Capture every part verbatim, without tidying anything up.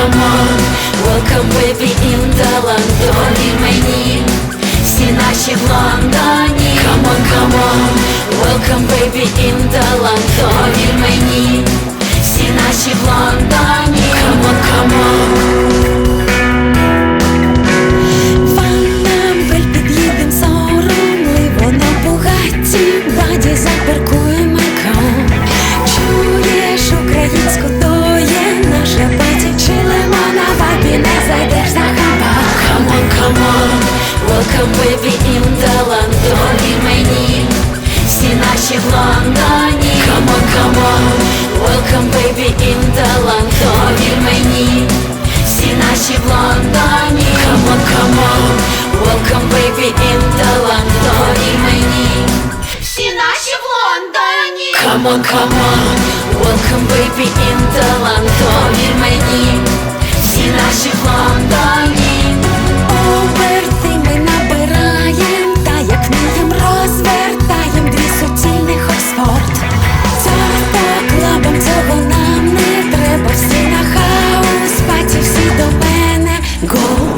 come on, welcome baby in the land. Довір мені, всі наші в Лондоні. Come on, come on, welcome baby in the land. Довір мені, всі наші в Лондоні. Come on, come on. Фанамбель під'їдем соромливо на Бугатті, баді запаркуємо кол. Чуєш українську, то є наша паті, чилимо на вабі, не зайдеш за хабар. Come on, come on, welcome baby in the land. Довір мені, всі наші в Лондоні. Come on, come on, welcome baby in the land. Довір мені, всі наші в Лондоні. Come on, come on, welcome baby in the land. Довір мені, всі наші в Лондоні. Come on, come on, welcome baby in the land. Довір мені, всі наші в Лондоні. Оберти ми набираєм, та як вмієм розвертаєм дві суцільних Оксфорд. Цього по клабам, цього нам не треба, всі на хаус, паті, всі до мене, го.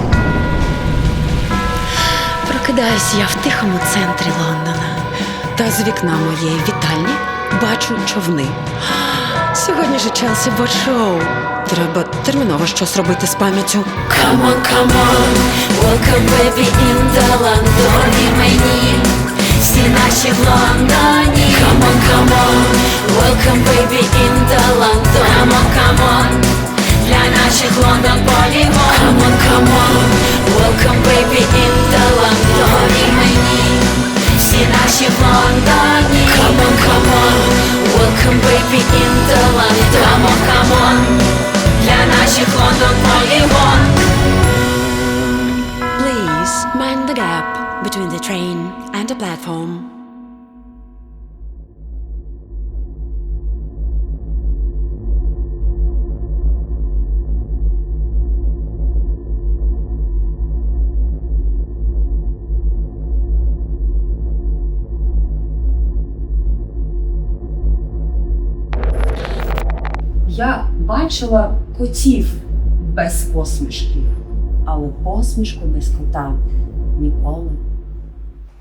Прокидаюсь я в тихому центрі Лондона, та з вікна моєї вітальні бачу човни. Сьогодні же Челсі бот-шоу. Треба терміново щось робити з пам'яттю. Come on, come on, welcome baby in the land. Довір мені, всі наші в Лондоні. Come on, come on, welcome baby in the land. Come on, come on, для наших Лондон полігон. Come on, come on, welcome baby in the land. Довір мені, всі наші в Лондоні. Come on, come on, welcome baby in the land. Come on, come on, для наших Лондон полігон. Please mind the gap between the train and the platform. Я бачила котів без посмішки, але посмішку без кота ніколи